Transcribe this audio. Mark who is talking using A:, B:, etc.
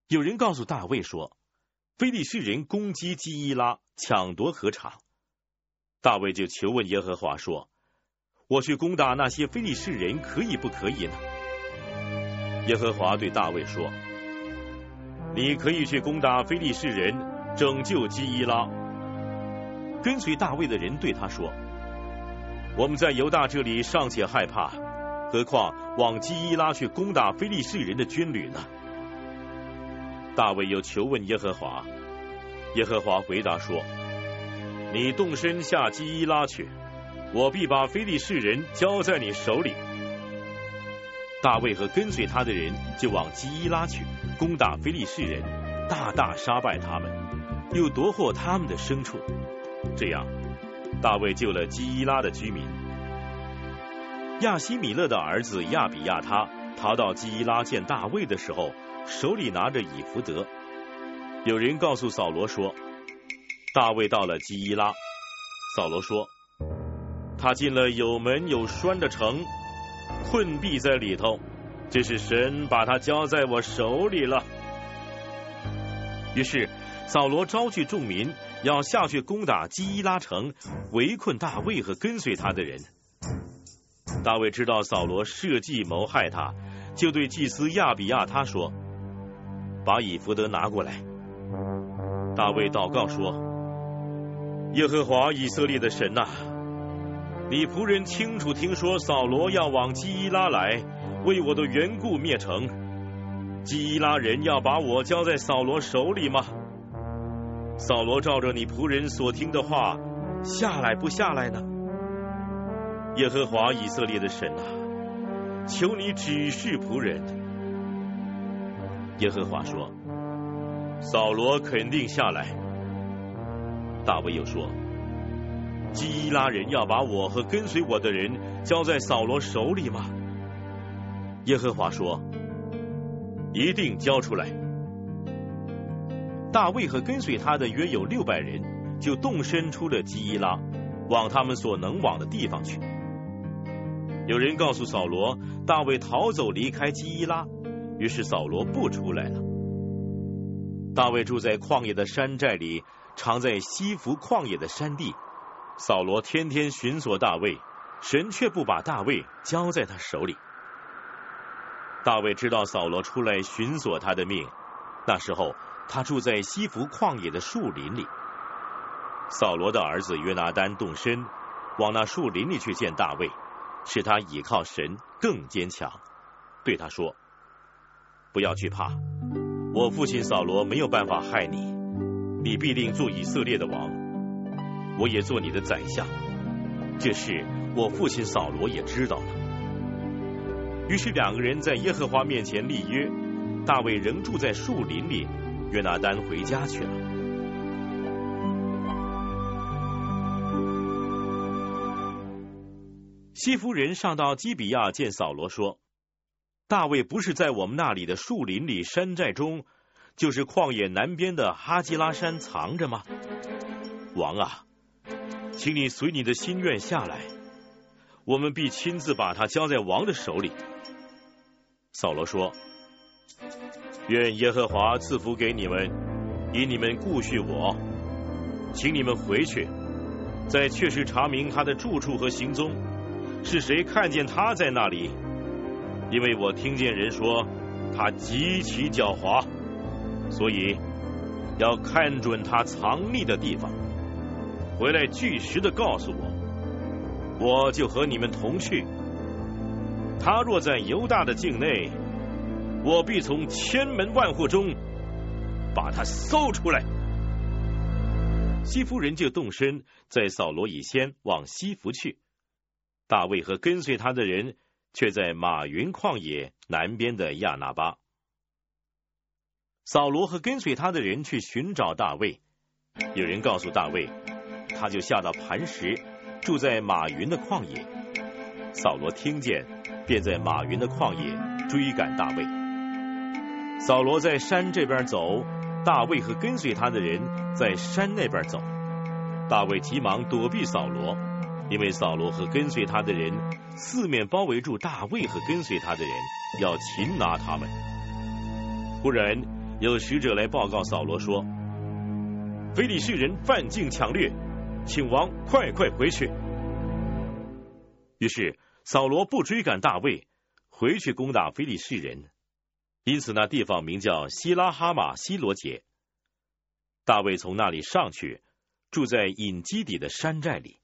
A: 有人告诉大卫说，非利士人攻击基伊拉，抢夺禾场。大卫就求问耶和华说，我去攻打那些非利士人可以不可以呢？耶和华对大卫说，你可以去攻打非利士人，拯救基伊拉。跟随大卫的人对他说，我们在犹大这里尚且害怕，何况往基伊拉去攻打非利士人的军旅呢？大卫又求问耶和华，耶和华回答说，你动身下基伊拉去，我必把非利士人交在你手里。大卫和跟随他的人就往基伊拉去，攻打非利士人，大大杀败他们，又夺获他们的牲畜。这样，大卫救了基伊拉的居民。亚希米勒的儿子亚比亚他逃到基伊拉见大卫的时候，手里拿着以弗得。有人告诉扫罗说，大卫到了基伊拉。扫罗说，他进了有门有栓的城，困闭在里头，这是神把他交在我手里了。于是扫罗招聚众民，要下去攻打基伊拉城，围困大卫和跟随他的人。大卫知道扫罗设计谋害他，就对祭司亚比亚他说，把以弗得拿过来。大卫祷告说，耶和华以色列的神啊，你仆人清楚听说扫罗要往基伊拉来，为我的缘故灭城，基伊拉人要把我交在扫罗手里吗？扫罗照着你仆人所听的话，下来不下来呢？耶和华以色列的神啊，求你指示仆人。耶和华说，扫罗肯定下来。大卫又说，基伊拉人要把我和跟随我的人交在扫罗手里吗？耶和华说，一定交出来。大卫和跟随他的约有600人，就动身出了基伊拉，往他们所能往的地方去。有人告诉扫罗，大卫逃走离开基伊拉，于是扫罗不出来了。大卫住在旷野的山寨里，常在西弗旷野的山地。扫罗天天寻索大卫，神却不把大卫交在他手里。大卫知道扫罗出来寻索他的命，那时候他住在西弗旷野的树林里。扫罗的儿子约拿单动身，往那树林里去见大卫，使他倚靠神更坚强，对他说，不要惧怕，我父亲扫罗没有办法害你，你必定做以色列的王，我也做你的宰相，这事我父亲扫罗也知道了。于是2个人在耶和华面前立约，大卫仍住在树林里，约拿单回家去了。西弗人上到基比亚见扫罗说，大卫不是在我们那里的树林里山寨中，就是旷野南边的哈基拉山藏着吗？王啊，请你随你的心愿下来，我们必亲自把他交在王的手里。扫罗说，愿耶和华赐福给你们，以你们顾恤我，请你们回去，再确实查明他的住处和行踪，是谁看见他在那里，因为我听见人说他极其狡猾，所以要看准他藏匿的地方，回来据实的告诉我，我就和你们同去。他若在犹大的境内，我必从千门万户中把他搜出来。西弗人就动身，在扫罗以先往西弗去。大卫和跟随他的人却在马云旷野南边的亚拿巴。扫罗和跟随他的人去寻找大卫，有人告诉大卫，他就下到磐石，住在马云的旷野。扫罗听见，便在马云的旷野追赶大卫。扫罗在山这边走，大卫和跟随他的人在山那边走。大卫急忙躲避扫罗，因为扫罗和跟随他的人四面包围住大卫和跟随他的人，要擒拿他们。忽然有使者来报告扫罗说，非利士人犯境抢掠，请王快快回去。于是扫罗不追赶大卫，回去攻打非利士人，因此那地方名叫希拉哈马希罗杰。大卫从那里上去，住在隐基底的山寨里。